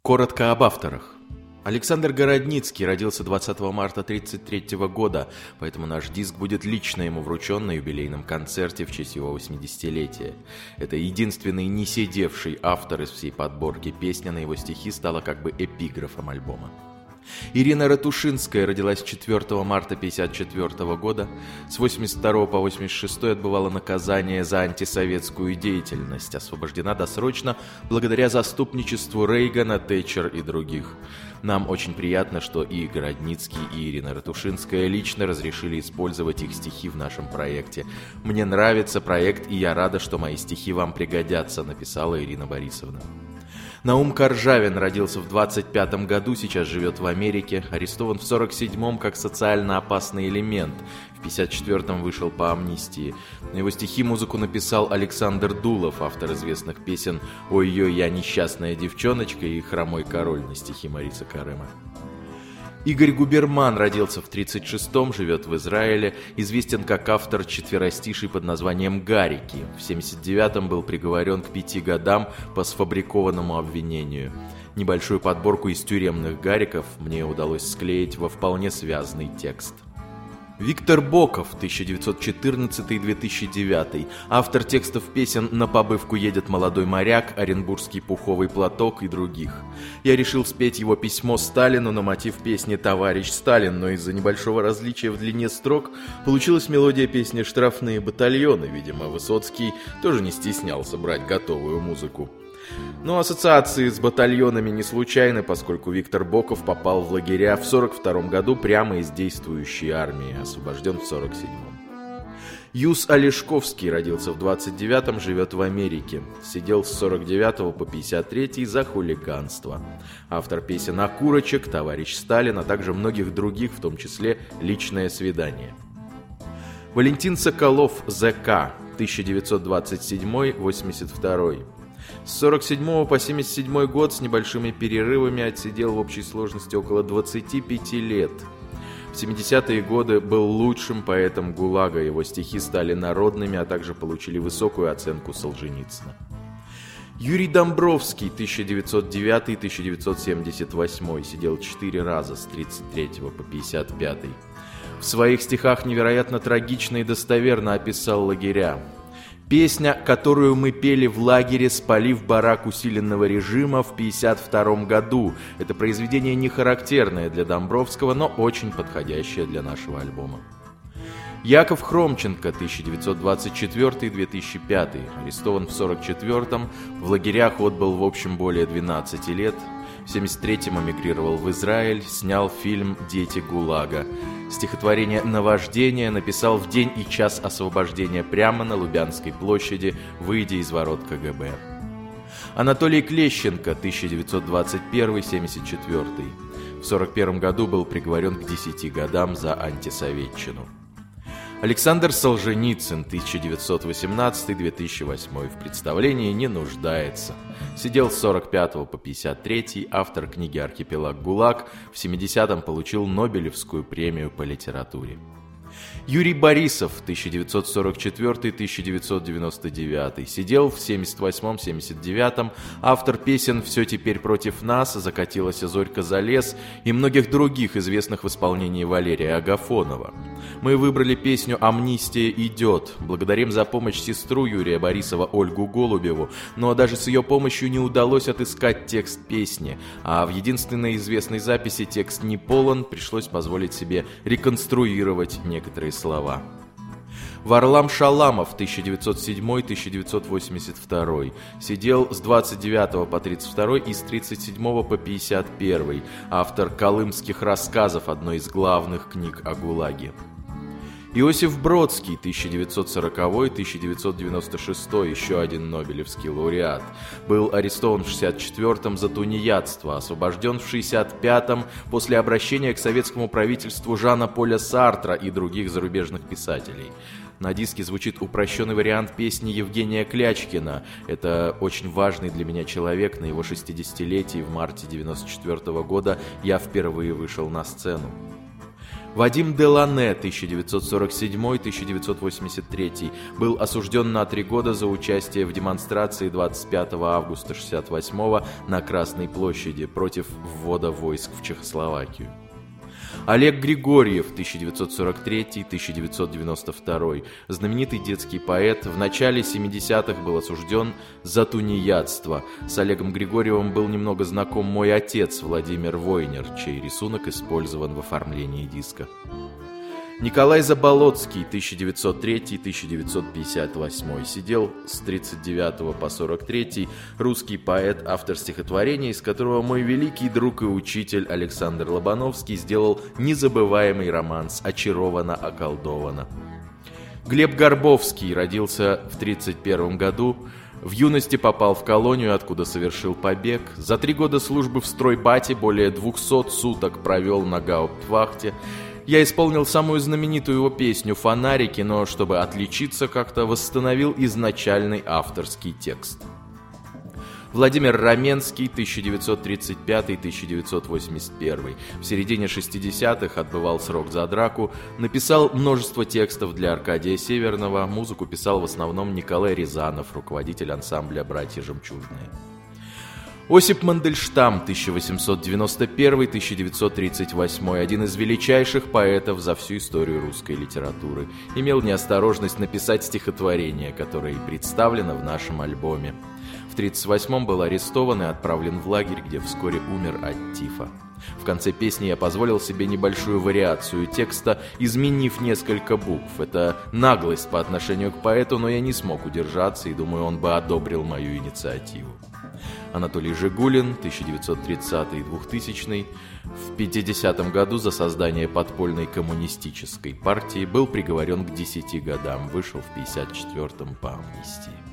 Коротко об авторах. Александр Городницкий родился 20 марта 1933 года, поэтому наш диск будет лично ему вручен на юбилейном концерте в честь его 80-летия. Это единственный не сидевший автор из всей подборки. Песня на его стихи стала как бы эпиграфом альбома. Ирина Ратушинская родилась 4 марта 1954 года. С 1982 по 1986 отбывала наказание за антисоветскую деятельность. Освобождена досрочно благодаря заступничеству Рейгана, Тэтчер и других. Нам очень приятно, что и Городницкий, и Ирина Ратушинская лично разрешили использовать их стихи в нашем проекте. «Мне нравится проект, и я рада, что мои стихи вам пригодятся», написала Ирина Борисовна. Наум Коржавин родился в 1925 году, сейчас живет в Америке, арестован в 1947 как социально опасный элемент, в 1954 вышел по амнистии. На его стихи музыку написал Александр Дулов, автор известных песен «Ой-ой, я несчастная девчоночка» и «Хромой король» на стихи Мариса Карыма. Игорь Губерман родился в 1936-м, живет в Израиле, известен как автор четверостишей под названием «Гарики». В 1979-м был приговорен к 5 годам по сфабрикованному обвинению. Небольшую подборку из тюремных гариков мне удалось склеить во вполне связный текст. Виктор Боков, 1914-2009, автор текстов песен «На побывку едет молодой моряк», «Оренбургский пуховый платок» и других. Я решил спеть его письмо Сталину на мотив песни «Товарищ Сталин», но из-за небольшого различия в длине строк получилась мелодия песни «Штрафные батальоны». Видимо, Высоцкий тоже не стеснялся брать готовую музыку. Но ассоциации с батальонами не случайны, поскольку Виктор Боков попал в лагеря в 1942 году прямо из действующей армии, освобожден в 1947. Юс Олешковский родился в 1929-м, живет в Америке. Сидел с 1949 по 1953 за хулиганство. Автор песен «Окурочек», «Товарищ Сталин», а также многих других, в том числе «Личное свидание». Валентин Соколов, ЗК, 1927-82. С 1947 по 1977 год с небольшими перерывами отсидел в общей сложности около 25 лет. В 70-е годы был лучшим поэтом ГУЛАГа, его стихи стали народными, а также получили высокую оценку Солженицына. Юрий Домбровский, 1909-1978, сидел 4 раза с 33 по 55. В своих стихах невероятно трагично и достоверно описал лагеря. Песня, которую мы пели в лагере, спалив барак усиленного режима в 1952 году. Это произведение не характерное для Домбровского, но очень подходящее для нашего альбома. Яков Хромченко, 1924-2005, арестован в 1944-м, в лагерях отбыл в общем более 12 лет. В 1973-м эмигрировал в Израиль, снял фильм «Дети ГУЛАГа». Стихотворение «Наваждение» написал в день и час освобождения прямо на Лубянской площади, выйдя из ворот КГБ. Анатолий Клещенко, 1921-74. В 1941 году был приговорен к 10 годам за антисоветчину. Александр Солженицын, 1918-2008, в представлении не нуждается. Сидел с 1945 по 1953, автор книги «Архипелаг ГУЛАГ», в 1970-м получил Нобелевскую премию по литературе. Юрий Борисов, 1944-1999, сидел в 1978-1979, автор песен «Все теперь против нас», «Закатилась зорька за лес» и многих других известных в исполнении Валерия Агафонова. Мы выбрали песню «Амнистия идет». Благодарим за помощь сестру Юрия Борисова Ольгу Голубеву, но даже с ее помощью не удалось отыскать текст песни, а в единственной известной записи текст не полон, пришлось позволить себе реконструировать некоторые слова. Варлам Шаламов, 1907-1982, сидел с 29 по 32 и с 37 по 51, автор «Колымских рассказов», одной из главных книг о ГУЛАГе. Иосиф Бродский, 1940-1996, еще один нобелевский лауреат. Был арестован в 1964-м за тунеядство, освобожден в 1965-м после обращения к советскому правительству Жана-Поля Сартра и других зарубежных писателей. На диске звучит упрощенный вариант песни Евгения Клячкина. Это очень важный для меня человек. На его 60-летии в марте 1994 года я впервые вышел на сцену. Вадим Делане, 1947-1983, был осужден на 3 года за участие в демонстрации 25 августа 1968 на Красной площади против ввода войск в Чехословакию. Олег Григорьев, 1943-1992, знаменитый детский поэт, в начале 70-х был осужден за тунеядство. С Олегом Григорьевым был немного знаком мой отец Владимир Войнер, чей рисунок использован в оформлении диска. Николай Заболоцкий, 1903-1958, сидел с 39 по 43, русский поэт, автор стихотворения, из которого мой великий друг и учитель Александр Лобановский сделал незабываемый романс «Очарована, околдована». Глеб Горбовский родился в 1931 году, в юности попал в колонию, откуда совершил побег. За 3 года службы в стройбате более 200 суток провел на гауптвахте. Я исполнил самую знаменитую его песню «Фонарики», но, чтобы отличиться как-то, восстановил изначальный авторский текст. Владимир Раменский, 1935-1981. В середине 60-х отбывал срок за драку, написал множество текстов для Аркадия Северного, музыку писал в основном Николай Рязанов, руководитель ансамбля «Братья Жемчужные». Осип Мандельштам, 1891-1938, один из величайших поэтов за всю историю русской литературы, имел неосторожность написать стихотворение, которое и представлено в нашем альбоме. В 1938-м был арестован и отправлен в лагерь, где вскоре умер от тифа. В конце песни я позволил себе небольшую вариацию текста, изменив несколько букв. Это наглость по отношению к поэту, но я не смог удержаться и думаю, он бы одобрил мою инициативу. Анатолий Жигулин, 1930-2000, в 50-м году за создание подпольной коммунистической партии был приговорен к 10 годам, вышел в 54-м по амнистии.